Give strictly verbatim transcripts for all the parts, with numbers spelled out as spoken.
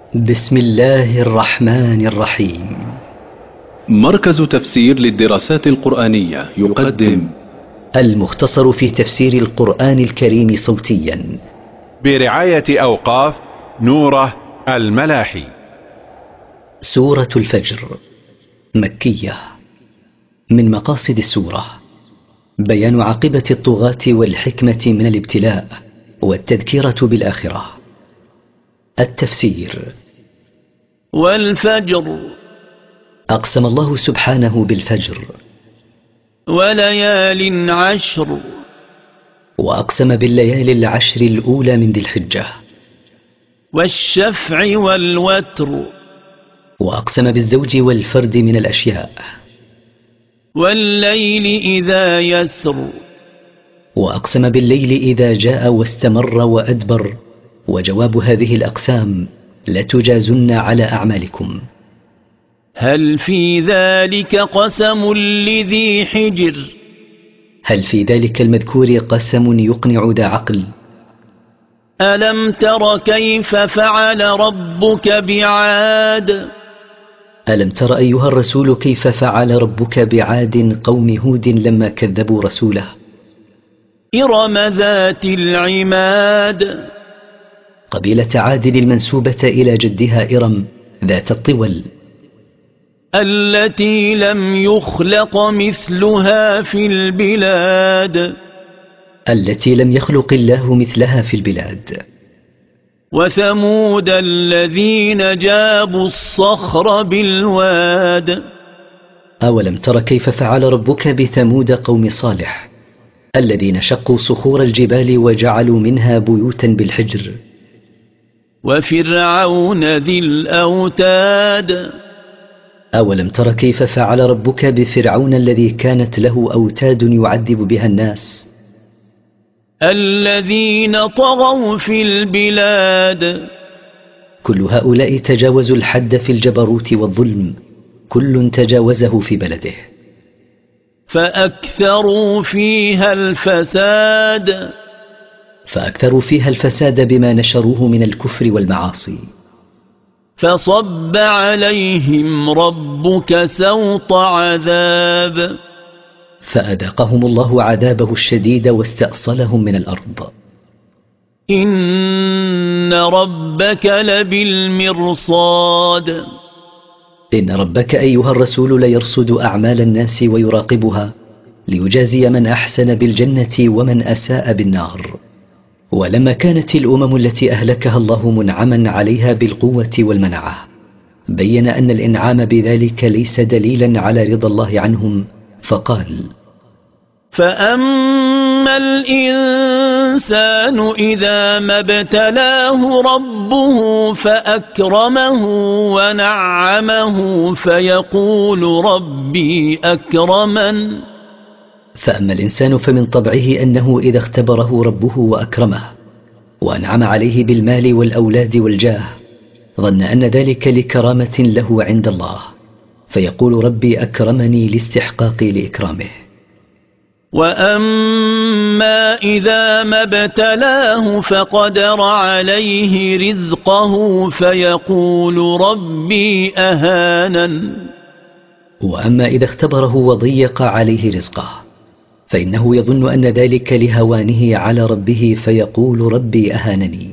بسم الله الرحمن الرحيم. مركز تفسير للدراسات القرآنية يقدم المختصر في تفسير القرآن الكريم صوتيا برعاية أوقاف نوره الملاحي. سورة الفجر مكية. من مقاصد السورة بيان عاقبة الطغاة والحكمة من الابتلاء والتذكرة بالآخرة. التفسير: والفجر، أقسم الله سبحانه بالفجر. وليال عشر، وأقسم بالليالي العشر الأولى من ذي الحجة. والشفع والوتر، وأقسم بالزوج والفرد من الأشياء. والليل إذا يسر، وأقسم بالليل إذا جاء واستمر وأدبر. وجواب هذه الأقسام: لتجازن على أعمالكم. هل في ذلك قسم لذي حجر؟ هل في ذلك المذكور قسم يقنع ذا عقل؟ ألم تر كيف فعل ربك بعاد؟ ألم تر أيها الرسول كيف فعل ربك بعاد قوم هود لما كذبوا رسوله؟ إرم ذات العماد، قبيلة عاد المنسوبة إلى جدها إرم ذات الطول، التي لم يخلق مثلها في البلاد، التي لم يخلق الله مثلها في البلاد. وثمود الذين جابوا الصخر بالواد. أولم تر كيف فعل ربك بثمود قوم صالح الذين شقوا صخور الجبال وجعلوا منها بيوتا بالحجر. وفرعون ذي الأوتاد. أولم تر كيف فعل ربك بفرعون الذي كانت له أوتاد يعذب بها الناس. الذين طغوا في البلاد. كل هؤلاء تجاوزوا الحد في الجبروت والظلم، كل تجاوزه في بلده. فأكثروا فيها الفساد. فأكثروا فيها الفساد بما نشروه من الكفر والمعاصي. فصب عليهم ربك سوط عذاب. فأذاقهم الله عذابه الشديد واستأصلهم من الأرض. إن ربك لبالمرصاد. إن ربك أيها الرسول ليرصد أعمال الناس ويراقبها ليجازي من أحسن بالجنة ومن أساء بالنار. ولما كانت الأمم التي أهلكها الله منعما عليها بالقوة والمنعة، بين أن الإنعام بذلك ليس دليلا على رضا الله عنهم، فقال: فأما الإنسان إذا ما ابتلاه ربه فأكرمه ونعمه فيقول ربي أكرمن. فأما الإنسان فمن طبعه أنه إذا اختبره ربه وأكرمه وأنعم عليه بالمال والأولاد والجاه ظن أن ذلك لكرامة له عند الله، فيقول ربي أكرمني لاستحقاقي لإكرامه. وأما إذا ما ابتلاه فقدر عليه رزقه فيقول ربي أهانن. وأما إذا اختبره وضيق عليه رزقه فإنه يظن أن ذلك لهوانه على ربه فيقول ربي أهانني.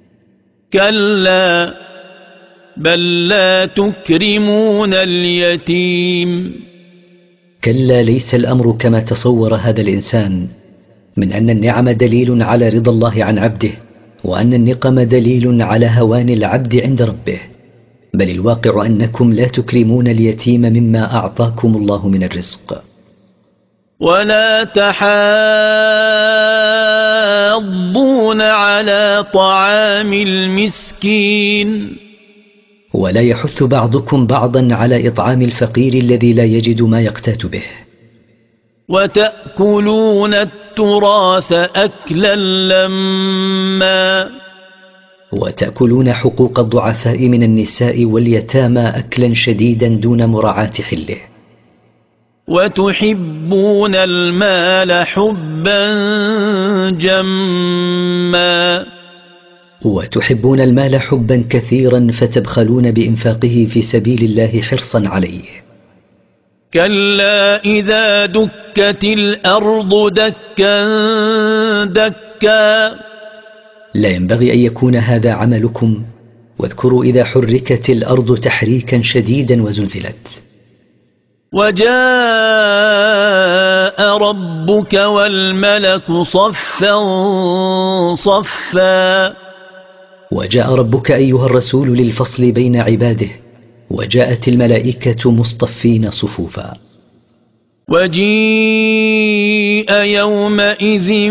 كلا بل لا تكرمون اليتيم. كلا ليس الأمر كما تصور هذا الإنسان من أن النعم دليل على رضا الله عن عبده، وأن النقم دليل على هوان العبد عند ربه، بل الواقع أنكم لا تكرمون اليتيم مما أعطاكم الله من الرزق. ولا تحاضون على طعام المسكين. ولا يحث بعضكم بعضا على إطعام الفقير الذي لا يجد ما يقتات به. وتأكلون التراث أكلا لما. وتأكلون حقوق الضعفاء من النساء واليتامى أكلا شديدا دون مراعاة حله. وتحبون المال حبا جما. وتحبون المال حبا كثيرا فتبخلون بإنفاقه في سبيل الله حرصا عليه. كلا إذا دكت الأرض دكا دكا. لا ينبغي أن يكون هذا عملكم، واذكروا إذا حركت الأرض تحريكا شديدا وزلزلت. وجاء ربك والملك صفا صفا. وجاء ربك أيها الرسول للفصل بين عباده، وجاءت الملائكة مصطفين صفوفا. وجيء يومئذ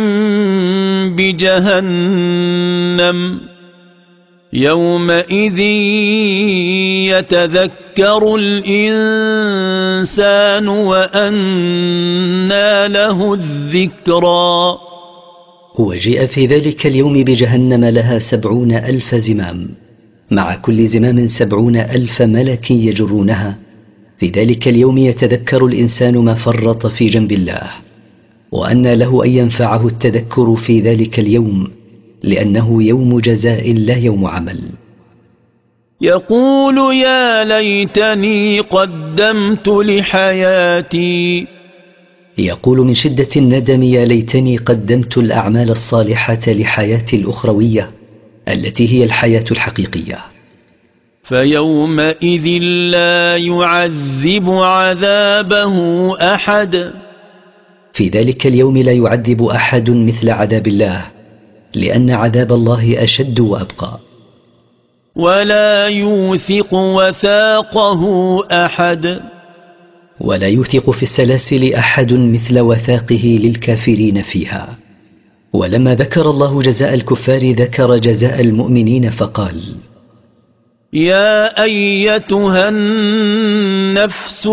بجهنم يومئذ يتذكر الإنسان وأنى له الذكرى. وجيء في ذلك اليوم بجهنم لها سبعون ألف زمام، مع كل زمام سبعون ألف ملك يجرونها. في ذلك اليوم يتذكر الإنسان ما فرط في جنب الله، وأنى له أن ينفعه التذكر في ذلك اليوم، لأنه يوم جزاء لا يوم عمل. يقول يا ليتني قدمت لحياتي. يقول من شدة الندم يا ليتني قدمت الأعمال الصالحة لحياتي الأخروية التي هي الحياة الحقيقية. فيومئذ لا يعذب عذابه أحد. في ذلك اليوم لا يعذب أحد مثل عذاب الله، لأن عذاب الله أشد وأبقى. ولا يوثق وثاقه أحد. ولا يوثق في السلاسل أحد مثل وثاقه للكافرين فيها. ولما ذكر الله جزاء الكفار ذكر جزاء المؤمنين فقال: يا أيتها النفس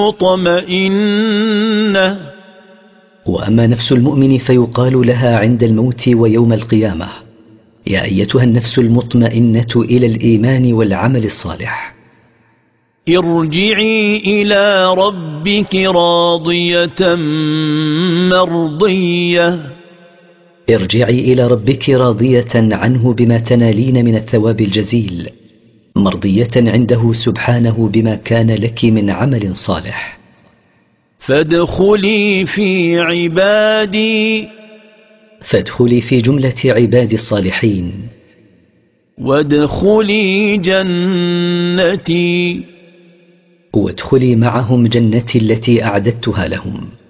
المطمئنة. وأما نفس المؤمن فيقال لها عند الموت ويوم القيامة: يا أيتها النفس المطمئنة إلى الإيمان والعمل الصالح، ارجعي إلى ربك راضية مرضية. ارجعي إلى ربك راضية عنه بما تنالين من الثواب الجزيل، مرضية عنده سبحانه بما كان لك من عمل صالح. فادخلي في عبادي. فادخلي في جملة عباد الصالحين. وادخلي جنتي. وادخلي معهم جنتي التي أعددتها لهم.